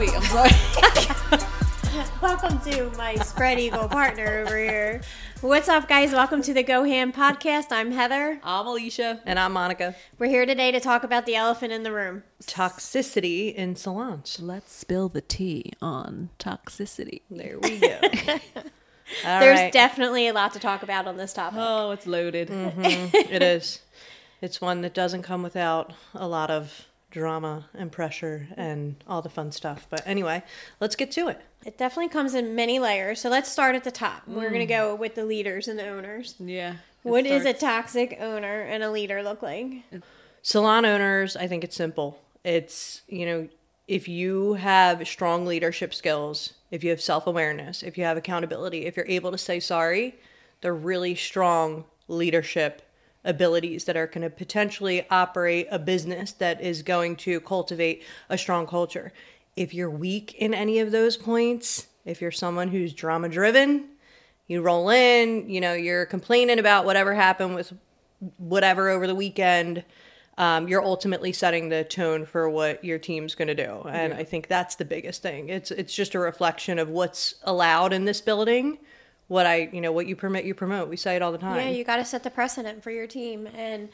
coffee. I'm sorry. Welcome to my spread eagle partner over here. What's up, guys? Welcome to the Go Ham podcast. I'm Heather. I'm Alicia. And I'm Monica. We're here today to talk about the elephant in the room. Toxicity in salons. Let's spill the tea on toxicity. There we go. All There's right. definitely a lot to talk about on this topic. Oh, it's loaded. It is. It's one that doesn't come without a lot of drama and pressure and all the fun stuff. But anyway, let's get to it. It definitely comes in many layers. So let's start at the top. We're going to go with the leaders and the owners. Yeah. What does a toxic owner and a leader look like? Salon owners, I think it's simple. It's, if you have strong leadership skills, if you have self-awareness, if you have accountability, if you're able to say sorry, they're really strong leadership abilities that are going to potentially operate a business that is going to cultivate a strong culture. If you're weak in any of those points, if you're someone who's drama driven, you roll in, you're complaining about whatever happened with whatever over the weekend, you're ultimately setting the tone for what your team's going to do. And I think that's the biggest thing. It's just a reflection of what's allowed in this building. What you permit, you promote. We say it all the time. Yeah, you got to set the precedent for your team. And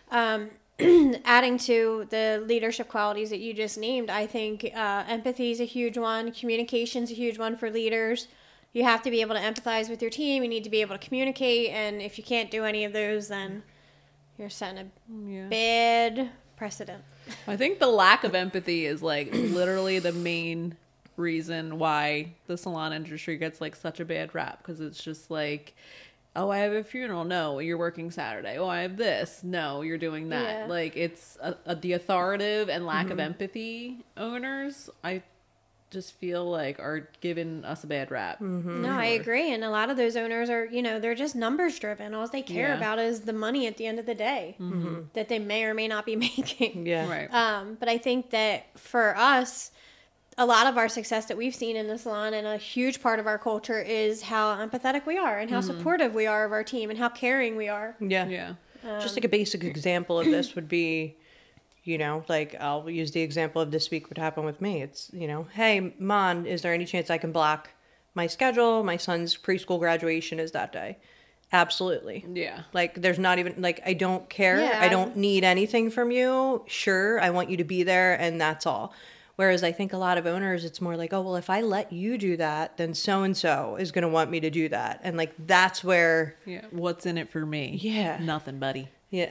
adding to the leadership qualities that you just named, I think empathy is a huge one. Communication is a huge one for leaders. You have to be able to empathize with your team. You need to be able to communicate. And if you can't do any of those, then you're setting a bad precedent. I think the lack of empathy is like literally the main reason why the salon industry gets like such a bad rap, because it's just like, oh, I have a funeral. No, you're working Saturday. Oh, I have this. No, you're doing that. Yeah. Like it's the authoritative and lack of empathy owners, I just feel like are giving us a bad rap. No, I agree. And a lot of those owners are, they're just numbers driven. All they care Yeah. about is the money at the end of the day that they may or may not be making. Yeah. Right. But I think that for us, a lot of our success that we've seen in the salon and a huge part of our culture is how empathetic we are and how supportive we are of our team and how caring we are. Yeah. Yeah. Just like a basic example of this would be, like I'll use the example of this week what happened with me. It's, hey, Mon, is there any chance I can block my schedule? My son's preschool graduation is that day. Absolutely. Yeah. Like, there's not even, like, I don't care. Yeah. I don't need anything from you. Sure, I want you to be there, and that's all. Whereas I think a lot of owners, it's more like, oh, well, if I let you do that, then so-and-so is going to want me to do that. And, like, that's where... Yeah. What's in it for me? Yeah. Nothing, buddy. Yeah.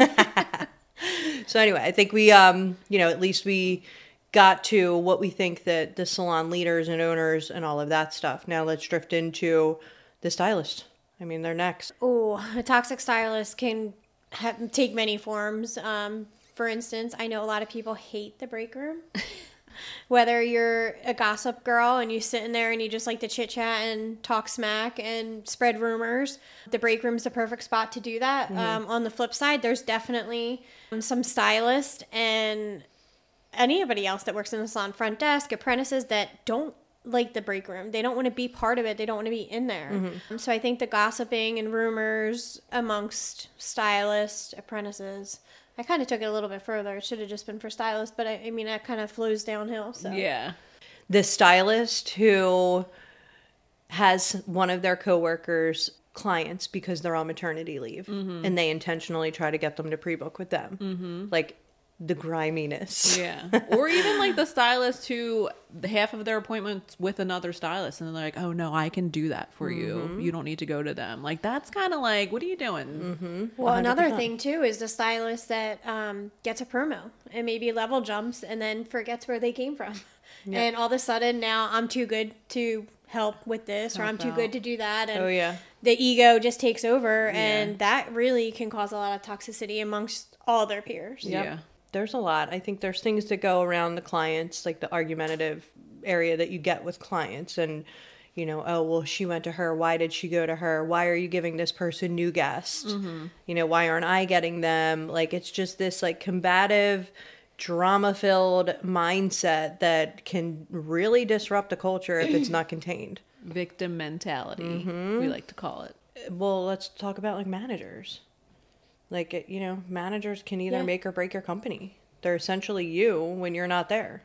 So anyway, I think we, at least we got to what we think that the salon leaders and owners and all of that stuff. Now let's drift into the stylist. I mean, they're next. Oh, a toxic stylist can take many forms. For instance, I know a lot of people hate the break room. Whether you're a gossip girl and you sit in there and you just like to chit chat and talk smack and spread rumors, the break room's the perfect spot to do that. On the flip side, there's definitely some stylists and anybody else that works in the salon, front desk, apprentices that don't like the break room. They don't want to be part of it. They don't want to be in there. So I think the gossiping and rumors amongst stylists, apprentices, I kind of took it a little bit further. It should have just been for stylists, but I mean, that kind of flows downhill. So Yeah. The stylist who has one of their coworkers clients because they're on maternity leave and they intentionally try to get them to pre-book with them. Like the griminess. Yeah. Or even like the stylist who half of their appointments with another stylist and then they're like, oh no, I can do that for you. You don't need to go to them. Like that's kind of like, what are you doing? Well, 100%. another thing too is the stylist that gets a promo and maybe level jumps and then forgets where they came from. And all of a sudden now I'm too good to help with this or I'm too good to do that. And Oh, yeah. the ego just takes over and that really can cause a lot of toxicity amongst all their peers. Yep. Yeah. There's a lot. I think there's things that go around the clients, like the argumentative area that you get with clients. And, oh, well, she went to her. Why did she go to her? Why are you giving this person new guests? Why aren't I getting them? Like, it's just this, like, combative, drama-filled mindset that can really disrupt the culture if it's not contained. Victim mentality, we like to call it. Well, let's talk about, like, managers. Like, managers can either make or break your company. They're essentially you when you're not there.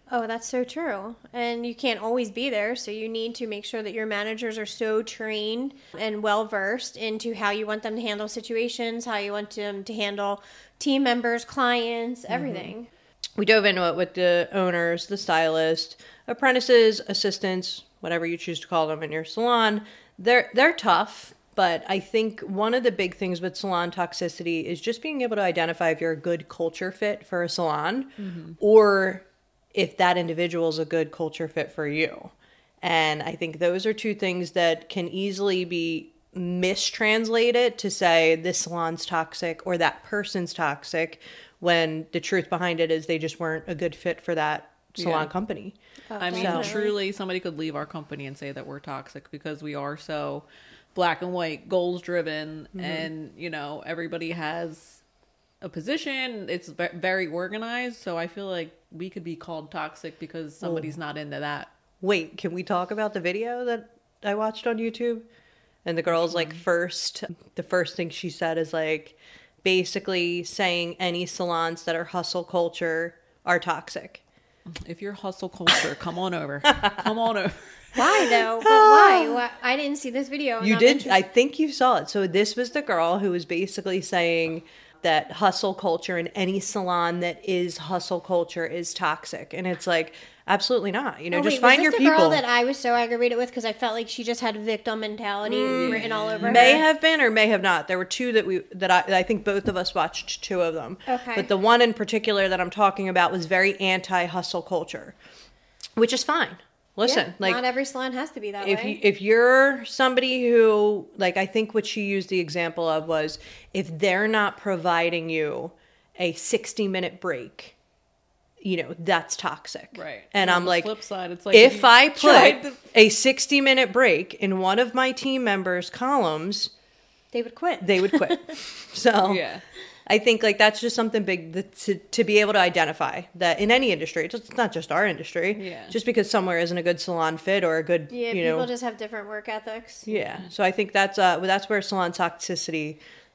Oh, that's so true. And you can't always be there, so you need to make sure that your managers are so trained and well versed into how you want them to handle situations, how you want them to handle team members, clients, everything. We dove into it with the owners, the stylist, apprentices, assistants, whatever you choose to call them in your salon. They're tough, but I think one of the big things with salon toxicity is just being able to identify if you're a good culture fit for a salon or if that individual is a good culture fit for you. And I think those are two things that can easily be mistranslated to say this salon's toxic or that person's toxic, when the truth behind it is they just weren't a good fit for that salon company. I mean, Definitely. truly, somebody could leave our company and say that we're toxic because we are so black and white, goals driven, and, you know, everybody has a position. It's very organized. So I feel like we could be called toxic because somebody's not into that. Wait, can we talk about the video that I watched on YouTube? And the girl's like, the first thing she said is like, basically saying any salons that are hustle culture are toxic. If you're hustle culture, come on over. Come on over. Why though? But why? I didn't see this video. You I'm did? interested. I think you saw it. So this was the girl who was basically saying that hustle culture and any salon that is hustle culture is toxic. And it's like, absolutely not. You know, Oh, just wait, find was your this the people. girl that I was so aggravated with because I felt like she just had victim mentality written all over May her? have been or may have not. There were two that I think both of us watched two of them. Okay. But the one in particular that I'm talking about was very anti-hustle culture, which is fine. Listen, Yeah, like not every salon has to be that if way. if you're somebody who, like, I think what she used the example of was if they're not providing you a 60-minute break, you know, that's toxic. Right. And On I'm the like, flip side, it's like if you I tried put to- a 60-minute break in one of my team members' columns, They would quit. they would quit. So Yeah. I think like that's just something big to be able to identify that in any industry. It's not just our industry. Yeah. Just because somewhere isn't a good salon fit or a good, Yeah, you people know. just have different work ethics. Yeah. So I think that's where salon toxicity,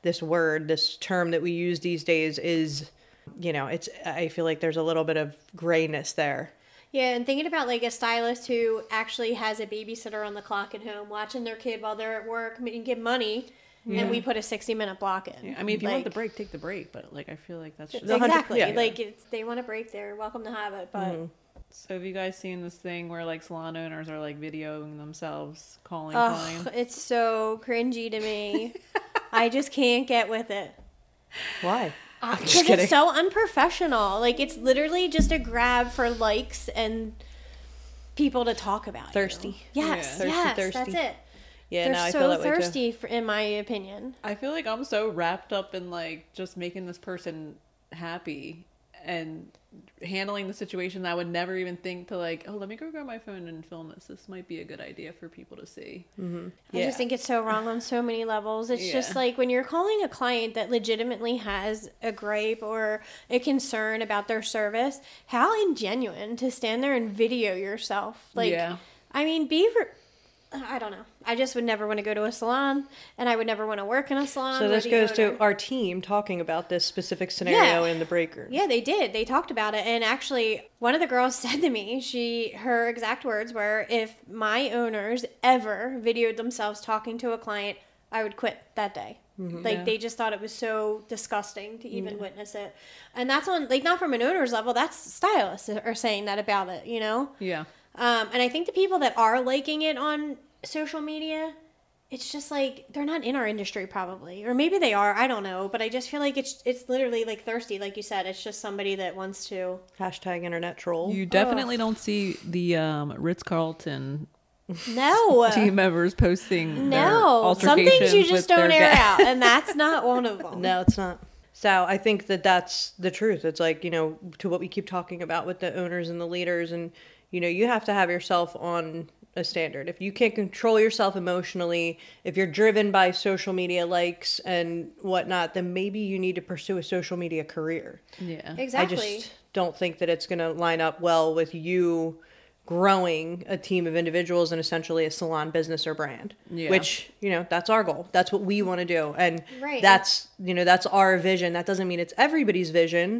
this term that we use these days is, you know, I feel like there's a little bit of grayness there. Yeah, and thinking about like a stylist who actually has a babysitter on the clock at home watching their kid while they're at work and get money, and we put a 60-minute block in. Yeah, I mean, if you want the Like, break, take the break. But like, I feel like that's just. exactly. yeah. Like they want a break, they're welcome to have it. But So have you guys seen this thing where like salon owners are like videoing themselves calling ugh, clients? it's so cringy to me. I just can't get with it. Why? Because kidding. it's so unprofessional. Like it's literally just a grab for likes and people to talk about. you. Thirsty. Yes, Yeah. yes, Thirsty. that's it. Yeah, They're no, I so feel that way too. thirsty, in my opinion. I feel like I'm so wrapped up in like just making this person happy and handling the situation that I would never even think to like, oh, let me go grab my phone and film this. This might be a good idea for people to see. I Yeah. just think it's so wrong on so many levels. It's just Yeah. like when you're calling a client that legitimately has a gripe or a concern about their service, how ingenuine to stand there and video yourself. Like, Yeah. I mean, I don't know. I just would never want to go to a salon, and I would never want to work in a salon. So or this the goes owner. to our team talking about this specific scenario in the break room. Yeah, they did. They talked about it, and actually, one of the girls said to me, her exact words were, "If my owners ever videoed themselves talking to a client, I would quit that day." Like Yeah. they just thought it was so disgusting to even witness it, and that's on like not from an owner's level. That's stylists are saying that about it, you know. Yeah. And I think the people that are liking it on social media, it's just like they're not in our industry probably, or maybe they are. I don't know, but I just feel like it's literally like thirsty, like you said. It's just somebody that wants to. Hashtag internet troll. You definitely don't see the Ritz-Carlton No, team members posting their no. Some things altercations you with just their don't air guests. out, and that's not one of them. No, it's not. So I think that's the truth. It's like, you know, to what we keep talking about with the owners and the leaders, and, you know, you have to have yourself on a standard. If you can't control yourself emotionally, if you're driven by social media likes and whatnot, then maybe you need to pursue a social media career. Yeah. Exactly. I just don't think that it's going to line up well with you growing a team of individuals and essentially a salon business or brand. Yeah. Which, you know, that's our goal. That's what we want to do. And Right. that's, you know, that's our vision. That doesn't mean it's everybody's vision,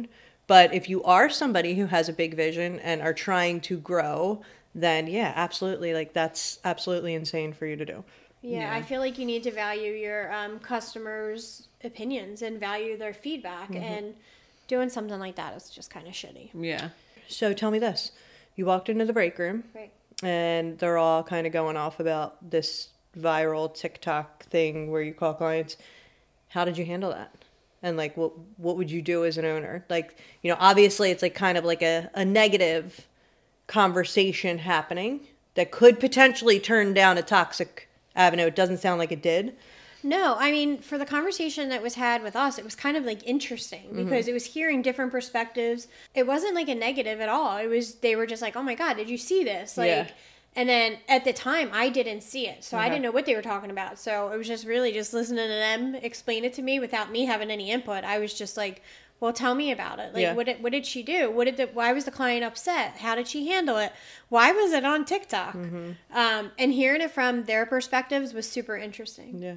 But if you are somebody who has a big vision and are trying to grow, then yeah, absolutely. Like that's absolutely insane for you to do. Yeah, Yeah. I feel like you need to value your customers' opinions and value their feedback. Mm-hmm. And doing something like that is just kind of shitty. Yeah. So tell me this. You walked into the break room Right. and they're all kind of going off about this viral TikTok thing where you call clients. How did you handle that? And like, what would you do as an owner? Like, you know, obviously it's like kind of like a negative conversation happening that could potentially turn down a toxic avenue. It doesn't sound like it did. No, I mean, for the conversation that was had with us, it was kind of like interesting because it was hearing different perspectives. It wasn't like a negative at all. It was, they were just like, oh my God, did you see this? Like, Yeah. and then at the time I didn't see it. So I Okay. didn't know what they were talking about. So it was just really just listening to them explain it to me without me having any input. I was just like, well, tell me about it. Like, Yeah. what did she do? Why was the client upset? How did she handle it? Why was it on TikTok? And hearing it from their perspectives was super interesting. Yeah.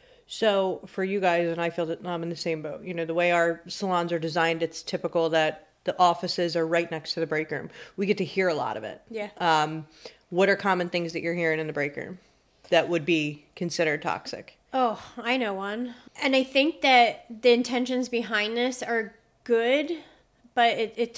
So for you guys, and I feel that I'm in the same boat, you know, the way our salons are designed, it's typical that the offices are right next to the break room. We get to hear a lot of it. Yeah. What are common things that you're hearing in the break room that would be considered toxic? Oh, I know one. And I think that the intentions behind this are good, but it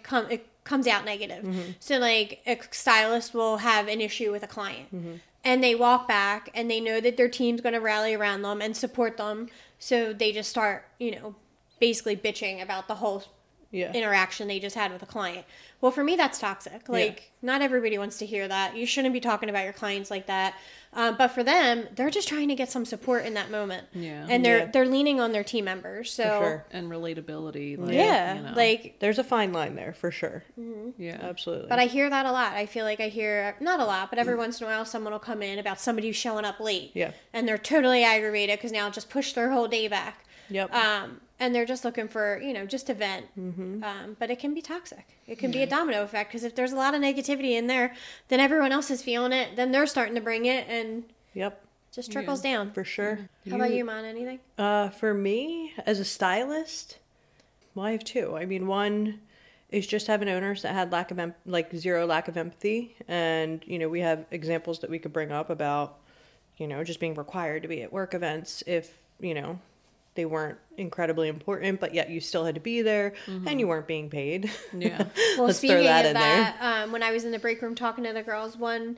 comes out negative. So like a stylist will have an issue with a client. And they walk back and they know that their team's going to rally around them and support them. So they just start, you know, basically bitching about the whole Yeah. interaction they just had with a client. Well, for me, that's toxic. Like, not everybody wants to hear that. You shouldn't be talking about your clients like that. But for them, they're just trying to get some support in that moment. Yeah. And Yeah. they're leaning on their team members. So, For sure. And relatability. Like, yeah, you know. like, There's a fine line there for sure. yeah. Absolutely. but I hear that a lot. I feel like I hear, not a lot, but every once in a while someone will come in about somebody who's showing up late. Yeah. And they're totally aggravated because now it just pushed their whole day back. Yep. And they're just looking for, you know, just a vent. But it can be toxic. It can be a domino effect because if there's a lot of negativity in there, then everyone else is feeling it. Then they're starting to bring it and Yep. just trickles down. For sure. How about you, Mon? Anything? For me, as a stylist, well, I have two. I mean, one is just having owners that had zero lack of empathy. And, you know, we have examples that we could bring up about, you know, just being required to be at work events if, you know, they weren't incredibly important, but yet you still had to be there and you weren't being paid. Yeah. Well, Let's speaking throw that of in there. that, when I was in the break room talking to the girls,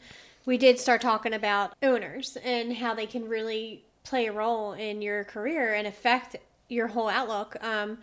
we did start talking about owners and how they can really play a role in your career and affect your whole outlook.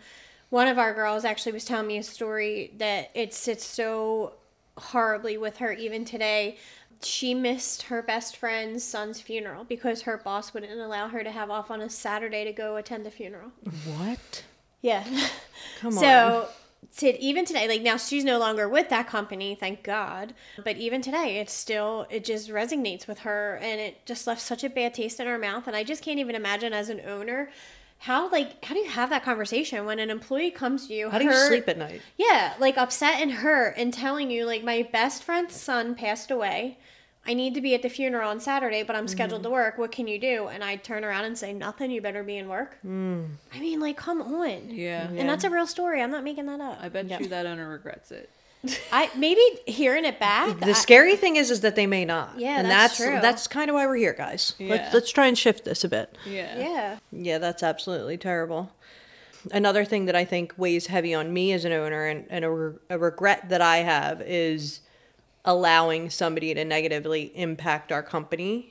One of our girls actually was telling me a story that it sits so horribly with her even today. She missed her best friend's son's funeral because her boss wouldn't allow her to have off on a Saturday to go attend the funeral. What? Yeah. Come on. So even today, like now she's no longer with that company, thank God. But even today, it just resonates with her and it just left such a bad taste in her mouth. And I just can't even imagine as an owner, how do you have that conversation when an employee comes to you? How do you hurt- sleep at night? Yeah, like upset and hurt and telling you like my best friend's son passed away. I need to be at the funeral on Saturday, but I'm scheduled to work. What can you do? And I'd turn around and say, nothing. You better be in work. I mean, like, come on. Yeah. And that's a real story. I'm not making that up. I bet you that owner regrets it. Maybe hearing it back. The scary thing is that they may not. Yeah, and that's true. That's kind of why we're here, guys. Yeah. Let's try and shift this a bit. Yeah. Yeah. Yeah, that's absolutely terrible. Another thing that I think weighs heavy on me as an owner and a regret that I have is allowing somebody to negatively impact our company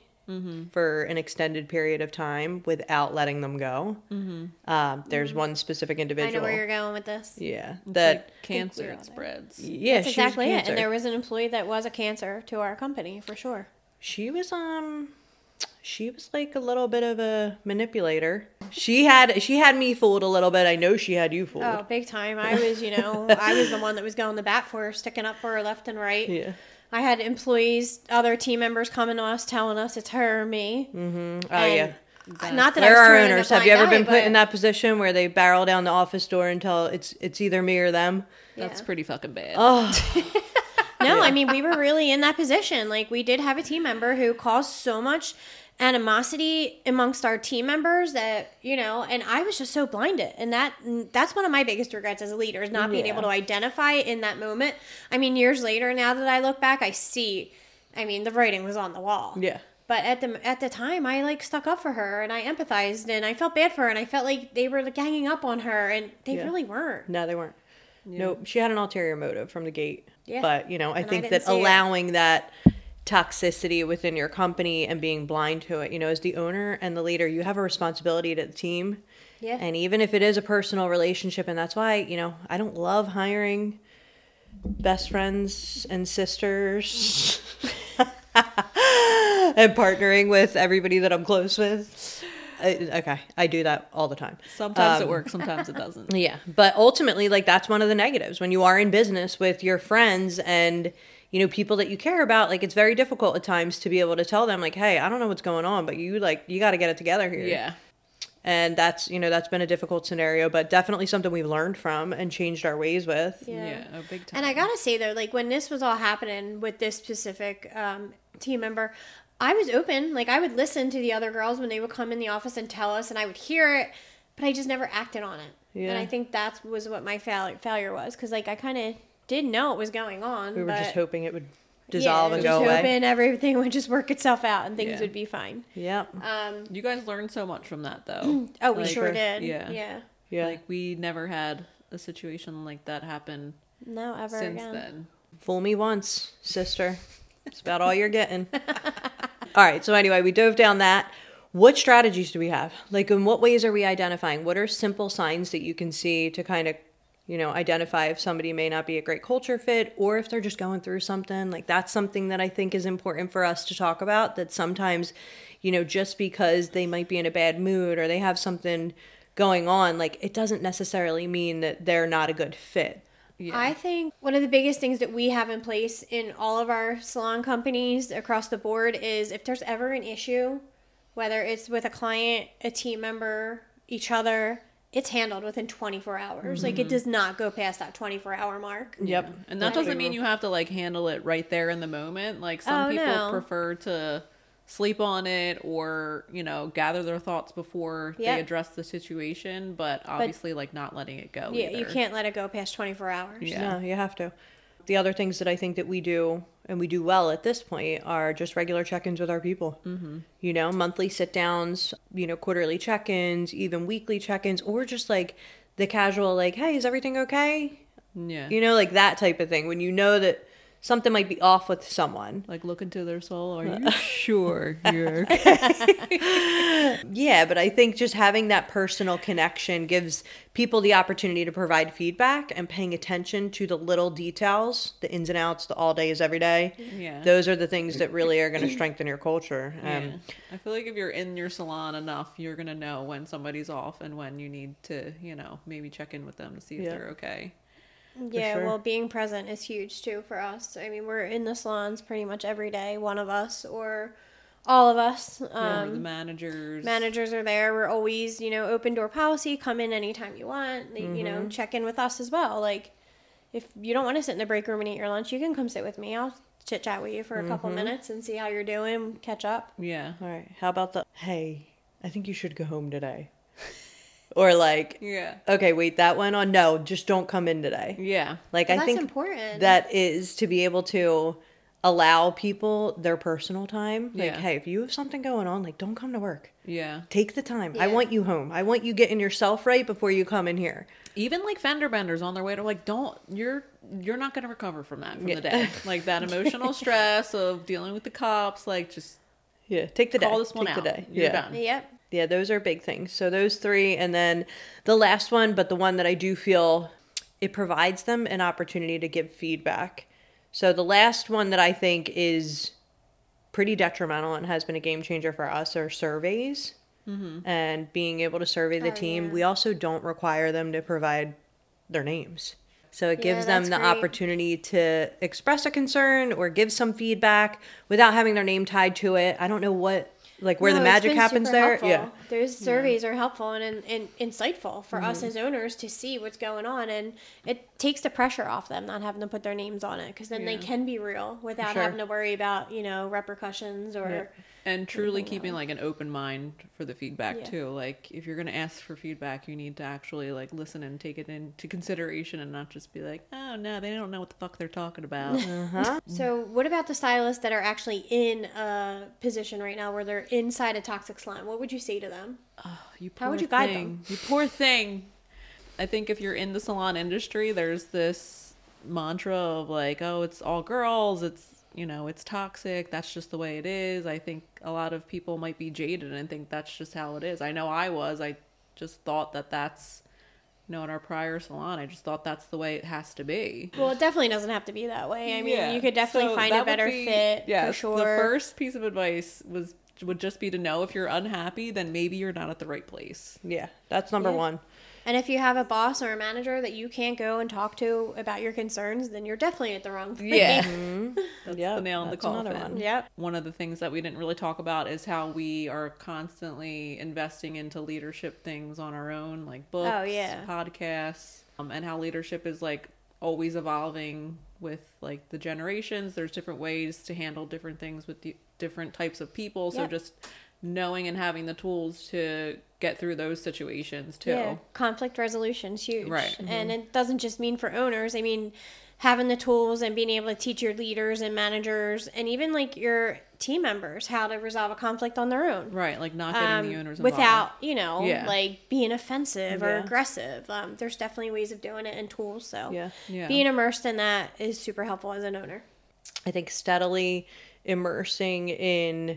for an extended period of time without letting them go. There's one specific I individual. know where you're going with this. Yeah, It's that like cancer it spreads. yeah, That's she was exactly it. cancer. And there was an employee that was a cancer to our company, for sure. She was like a little bit of a manipulator. She had me fooled a little bit. I know she had you fooled. Oh, big time. I was the one that was going to bat for her, sticking up for her left and right. Yeah. I had employees, other team members coming to us telling us it's her or me. Oh And yeah. Not that There I was are turning a owners. Have blind you ever eye, been put but- in that position where they barrel down the office door until it's either me or them? That's Yeah. pretty fucking bad. Oh, No, I mean, we were really in that position. Like, we did have a team member who caused so much animosity amongst our team members that, you know, and I was just so blinded. And that's one of my biggest regrets as a leader, is not being able to identify in that moment. I mean, years later, now that I look back, I see, I mean, the writing was on the wall. Yeah. But at the time, I like stuck up for her, and I empathized, and I felt bad for her, and I felt like they were like ganging up on her, and they really weren't. No, they weren't. No, she had an ulterior motive from the gate. Yeah. But, you know, I And I think didn't that see it. allowing that toxicity within your company and being blind to it, you know, as the owner and the leader, you have a responsibility to the team. Yeah. And even if it is a personal relationship, and that's why, you know, I don't love hiring best friends and sisters and partnering with everybody that I'm close with. Okay, I do that all the time. Sometimes it works, sometimes it doesn't. Yeah, but ultimately, like, that's one of the negatives when you are in business with your friends and, you know, people that you care about. Like, it's very difficult at times to be able to tell them, like, hey, I don't know what's going on, but you got to get it together here. Yeah. And that's, you know, that's been a difficult scenario, but definitely something we've learned from and changed our ways with. Yeah, a big time. And I gotta say though, like when this was all happening with this specific team member, I was open. Like I would listen to the other girls when they would come in the office and tell us, and I would hear it, but I just never acted on it. Yeah. And I think that was what my failure was, because like I kind of did know what was going on. We were but just hoping it would dissolve and just go away. hoping everything would just work itself out and things Yeah. would be fine. Yep. You guys learned so much from that, though. Oh, we Like, sure did. yeah. Yeah. Yeah. Like, we never had a situation like that happen No, ever since again. then. Fool me once, sister. It's about all you're getting. All right. So anyway, we dove down that. What strategies do we have? Like, in what ways are we identifying? What are simple signs that you can see to kind of, you know, identify if somebody may not be a great culture fit or if they're just going through something? Like, that's something that I think is important for us to talk about, that sometimes, you know, just because they might be in a bad mood or they have something going on, like, it doesn't necessarily mean that they're not a good fit. Yeah. I think one of the biggest things that we have in place in all of our salon companies across the board is if there's ever an issue, whether it's with a client, a team member, each other, it's handled within 24 hours. Like it does not go past that 24-hour mark. Yep. And that doesn't mean you have to like handle it right there in the moment. Like some people no. prefer to sleep on it or, you know, gather their thoughts before Yep. they address the situation, but obviously like not letting it go. Yeah, either. you can't let it go past 24 hours. Yeah. No, you have to. The other things that I think that we do, and we do well at this point, are just regular check-ins with our people. Mm-hmm. You know, monthly sit-downs, you know, quarterly check-ins, even weekly check-ins, or just like the casual, like, hey, is everything okay? Yeah. You know, like that type of thing. When you know that something might be off with someone. Like look into their soul. Are you sure you're okay? Yeah, but I think just having that personal connection gives people the opportunity to provide feedback, and paying attention to the little details, the ins and outs, the all days, every day. Yeah. Those are the things that really are going to strengthen your culture. Yeah. I feel like if you're in your salon enough, you're going to know when somebody's off and when you need to, you know, maybe check in with them to see if they're okay. Yeah, sure. well, being present is huge too for us. I mean, we're in the salons pretty much every day, one of us or all of us. Or the managers. Managers are there. We're always, you know, open door policy. Come in anytime you want. You Mm-hmm. know, check in with us as well. Like, if you don't want to sit in the break room and eat your lunch, you can come sit with me. I'll chit chat with you for a couple Mm-hmm. minutes and see how you're doing. Catch up. Yeah. All right. How about the, hey, I think you should go home today. Or like, Yeah. okay, wait, that went on. No, just don't come in today. Yeah. Like, Well, I that's think important. that is to be able to allow people their personal time. Like, Yeah. hey, if you have something going on, like, don't come to work. Yeah. Take the time. I Yeah. want you home. I want you getting yourself right before you come in here. Even like fender benders on their way to like, you're not going to recover from that from the day. Like that emotional stress of dealing with the cops, like just Yeah, take the day. call this one Take out. the day. You're yeah. done. Yep. Yeah, those are big things. So those three, and then the last one, but the one that I do feel it provides them an opportunity to give feedback. So the last one that I think is pretty detrimental and has been a game changer for us are surveys. And being able to survey the team. yeah. We also don't require them to provide their names. So it gives them that's the great. opportunity to express a concern or give some feedback without having their name tied to it. I don't know what, like, where No, the it's magic been happens super there. helpful. Yeah. Those surveys are helpful and insightful for us Mm-hmm. as owners to see what's going on, and it takes the pressure off them not having to put their names on it, because then they Yeah. can be real without Sure. having to worry about, you know, repercussions or And truly keeping like an open mind for the feedback Yeah. too. Like if you're going to ask for feedback, you need to actually like listen and take it into consideration and not just be like, oh no, they don't know what the fuck they're talking about. So what about the stylists that are actually in a position right now where they're inside a toxic salon? What would you say to them? You How would poor you guide thing. them? You poor thing. I think if you're in the salon industry, there's this mantra of like, oh, it's all girls. It's, you know, it's toxic. That's just the way it is. I think a lot of people might be jaded and think that's just how it is. I know I was. I just thought that that's, you know, in our prior salon, I just thought that's the way it has to be. Well, it definitely doesn't have to be that way. I mean, Yeah. you could definitely So find that a would better be- fit yes, for sure. The first piece of advice would just be to know if you're unhappy, then maybe you're not at the right place. Yeah, that's number Yeah. one. And if you have a boss or a manager that you can't go and talk to about your concerns, then you're definitely at the wrong place. Yeah. That's Yep, the nail in the that's another coffin. one. Yep. One of the things that we didn't really talk about is how we are constantly investing into leadership things on our own, like books, Oh, yeah. podcasts, and how leadership is like always evolving with like the generations. There's different ways to handle different things with different types of people. So Yep. just knowing and having the tools to get through those situations too. Yeah, conflict resolution's huge. Right. And it doesn't just mean for owners. I mean, having the tools and being able to teach your leaders and managers and even like your team members how to resolve a conflict on their own. Right, like not getting the owners involved. Without, you know, Yeah. like being offensive or Yeah. aggressive. There's definitely ways of doing it and tools. So Yeah. being immersed in that is super helpful as an owner. I think steadily immersing in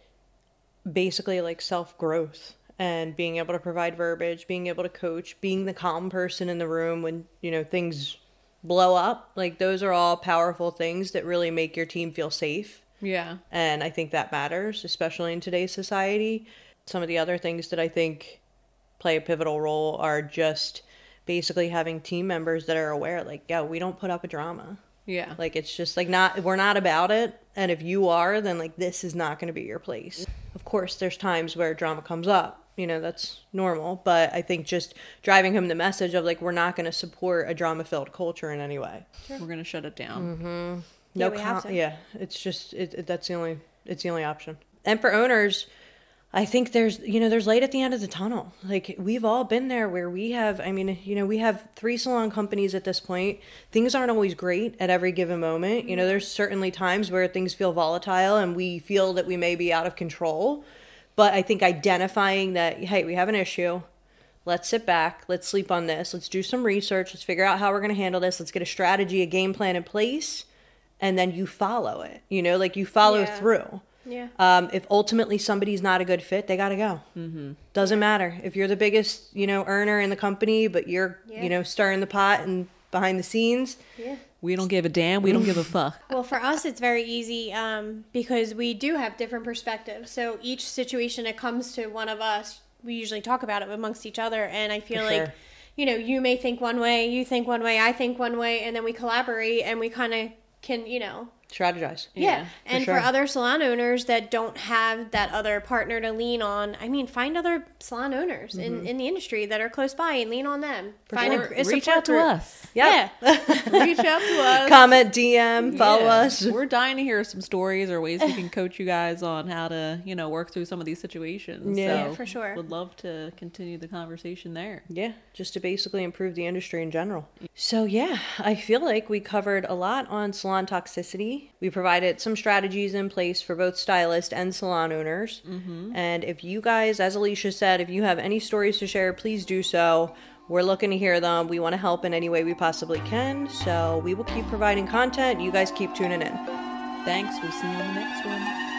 basically like self-growth and being able to provide verbiage, being able to coach, being the calm person in the room when, you know, things blow up. Like those are all powerful things that really make your team feel safe. Yeah. And I think that matters, especially in today's society. Some of the other things that I think play a pivotal role are just basically having team members that are aware, like, yeah, we don't put up a drama. Yeah. Like, it's just like we're not about it. And if you are, then like, this is not going to be your place. Of course, there's times where drama comes up, you know, that's normal. But I think just driving home the message of like, we're not going to support a drama filled culture in any way. We're going to shut it down. Yeah, we have to. Yeah, it's just it's the only option. And for owners, I think there's light at the end of the tunnel. Like we've all been there where we have, we have 3 salon companies at this point. Things aren't always great at every given moment. You know, there's certainly times where things feel volatile and we feel that we may be out of control. But I think identifying that, hey, we have an issue. Let's sit back. Let's sleep on this. Let's do some research. Let's figure out how we're going to handle this. Let's get a strategy, a game plan in place. And then you follow it, you know, like you follow Yeah. through. Yeah. If ultimately somebody's not a good fit, they got to go. Mm-hmm. Doesn't matter if you're the biggest, earner in the company, but you're, Yeah. stirring the pot and behind the scenes. Yeah. We don't give a damn. We don't give a fuck. Well, for us, it's very easy because we do have different perspectives. So each situation that comes to one of us, we usually talk about it amongst each other. And I feel For like, sure. you may think one way, you think one way, I think one way, and then we collaborate and we kind of can, Strategize. Yeah. And sure. for other salon owners that don't have that other partner to lean on, I mean, find other salon owners in the industry that are close by and lean on them. Find Or a reach support out to group. us. Yep. Yeah. Reach out to us. Comment, DM, follow Yeah. us. We're dying to hear some stories or ways we can coach you guys on how to, work through some of these situations. Yeah, So for sure. Would love to continue the conversation there. Yeah, just to basically improve the industry in general. So yeah, I feel like we covered a lot on salon toxicity. We provided some strategies in place for both stylists and salon owners. Mm-hmm. And if you guys, as Alicia said, if you have any stories to share, please do so. We're looking to hear them. We want to help in any way we possibly can. So we will keep providing content. You guys keep tuning in. Thanks. We'll see you on the next one.